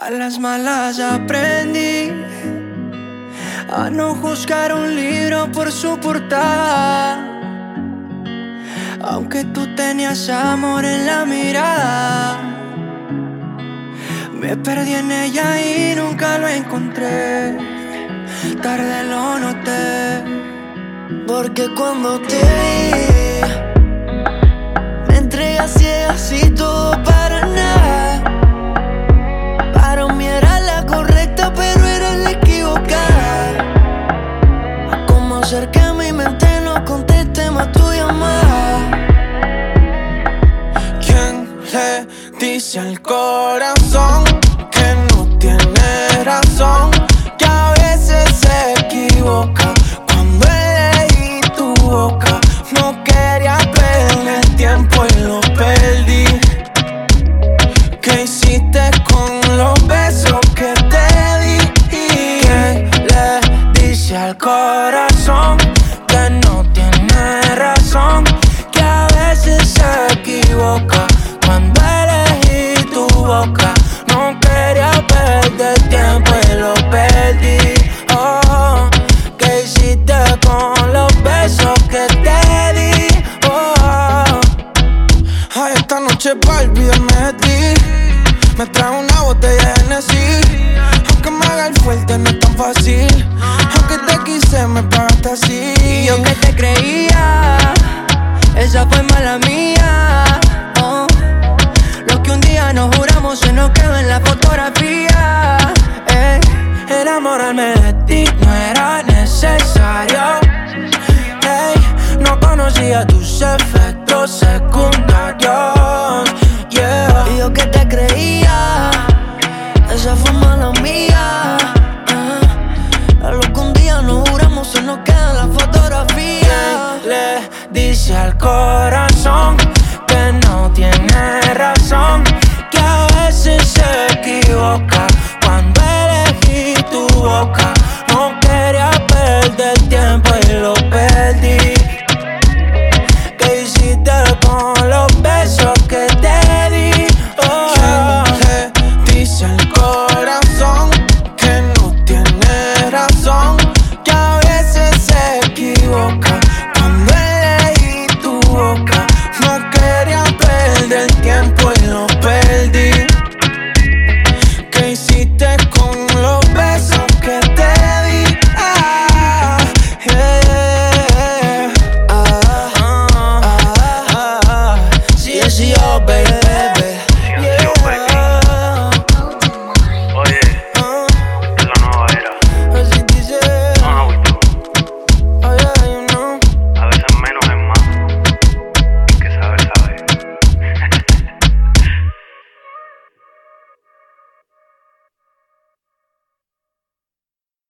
A las malas aprendí a no juzgar un libro por su portada. Aunque tú tenías amor en la mirada, me perdí en ella y nunca lo encontré. Tarde lo noté, porque cuando te vi me entregué a ciegas y todo para nada. Para mí era la correcta, pero era la equivocada. ¿Cómo hacer que mi mente no conteste más tu llamada? ¿Quién le dice al corazón que no tiene razón? Que a veces se equivoca. Cuando elegí tu boca, no quería perder el tiempo y lo perdí. ¿Qué hiciste con los besos que te di? ¿Qué le dice al corazón que no tiene razón? Que a veces se equivoca. Cuando elegí tu boca, no quería perder tiempo y lo perdí. Oh, ¿qué hiciste con los besos que te di? Oh, ay, esta noche pa' olvidarme de ti me trajo una botella de Hennessy. Aunque me haga el fuerte no es tan fácil. Aunque te quise me pagaste así. Y yo que te creía, esa fue mala mía. Oh, lo que un día nos juramos se nos quedó en la fotografía. Enamorarme de ti no era necesario. No conocía tus efectos secundarios. Yeah. Y yo que te